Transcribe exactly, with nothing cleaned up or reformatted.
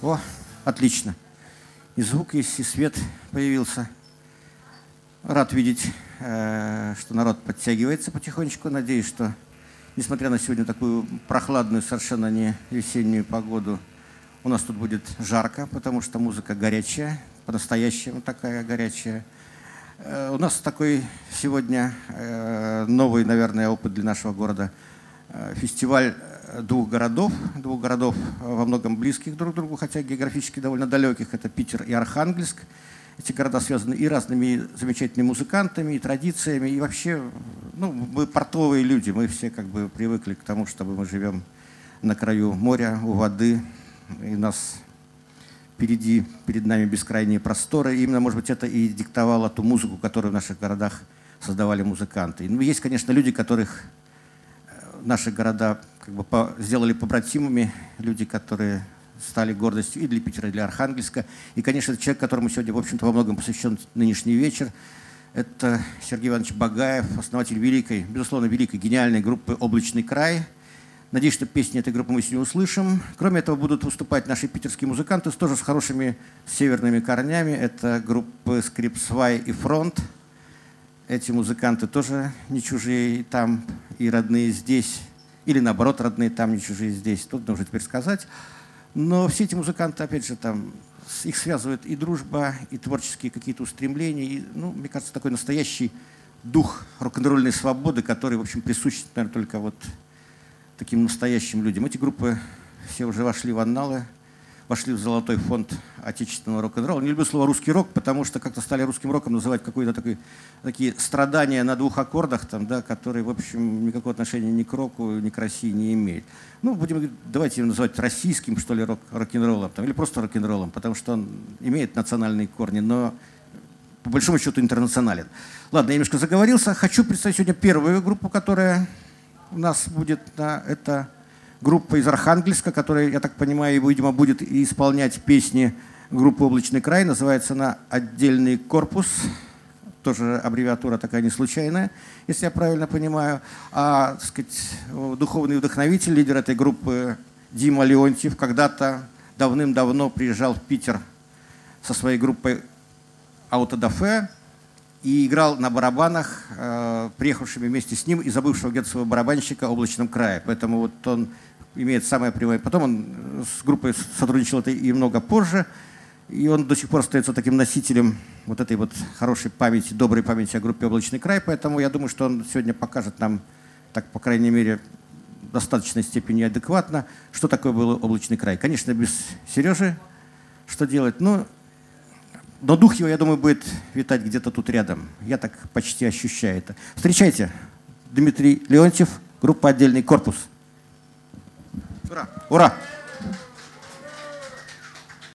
О, отлично. И звук есть, и свет появился. Рад видеть, что народ подтягивается потихонечку. Надеюсь, что, несмотря на сегодня такую прохладную, совершенно не весеннюю погоду, у нас тут будет жарко, потому что музыка горячая, по-настоящему такая горячая. У нас такой сегодня новый, наверное, опыт для нашего города. Фестиваль двух городов, двух городов во многом близких друг к другу, хотя географически довольно далеких. Это Питер и Архангельск. Эти города связаны и разными замечательными музыкантами, и традициями, и вообще, ну, мы портовые люди, мы все как бы привыкли к тому, чтобы мы живем на краю моря, у воды, и у нас впереди, перед нами бескрайние просторы. И именно, может быть, это и диктовало ту музыку, которую в наших городах создавали музыканты. Ну, есть, конечно, люди, которых наши города как бы по, сделали побратимами, люди, которые стали гордостью и для Питера, и для Архангельска. И, конечно, человек, которому сегодня, в общем-то, во многом посвящен нынешний вечер, это Сергей Иванович Багаев, основатель великой, безусловно, великой, гениальной группы «Облачный край». Надеюсь, что песни этой группы мы сегодня услышим. Кроме этого, будут выступать наши питерские музыканты, тоже с хорошими северными корнями. Это группы «Скрипсвай» и «Фронт». Эти музыканты тоже не чужие и там, и родные здесь. Или, наоборот, родные там, не чужие здесь. Тут нужно теперь сказать. Но все эти музыканты, опять же, там, их связывает и дружба, и творческие какие-то устремления. И, ну, мне кажется, такой настоящий дух рок-н-ролльной свободы, который, в общем, присущ, наверное, только вот таким настоящим людям. Эти группы все уже вошли в анналы, вошли в золотой фонд отечественного рок-н-ролла. Не люблю слово «русский рок», потому что как-то стали русским роком называть какие-то такие, такие страдания на двух аккордах, там, да, которые, в общем, никакого отношения ни к року, ни к России не имеют. Ну, будем, давайте его называть российским, что ли, рок, рок-н-роллом, там, или просто рок-н-роллом, потому что он имеет национальные корни, но по большому счету интернационален. Ладно, я немножко заговорился. Хочу представить сегодня первую группу, которая у нас будет, да, это группа из Архангельска, которая, я так понимаю, видимо, будет исполнять песни группы «Облачный край». Называется она «Отдельный корпус». Тоже аббревиатура такая не случайная, если я правильно понимаю. А, так сказать, духовный вдохновитель, лидер этой группы Дима Леонтьев когда-то давным-давно приезжал в Питер со своей группой «Аутодафе» и играл на барабанах, э, приехавшими вместе с ним и забывшего где-то своего барабанщика в «Облачном крае». Поэтому вот он имеет самое прямое. Потом он с группой сотрудничал это и много позже. И он до сих пор остается таким носителем вот этой вот хорошей памяти, доброй памяти о группе «Облачный край». Поэтому я думаю, что он сегодня покажет нам, так, по крайней мере, в достаточной степени адекватно, что такое был «Облачный край». Конечно, без Сережи что делать? Ну, но дух его, я думаю, будет витать где-то тут рядом. Я так почти ощущаю это. Встречайте, Дмитрий Леонтьев, группа «Отдельный корпус». Ура! Ура!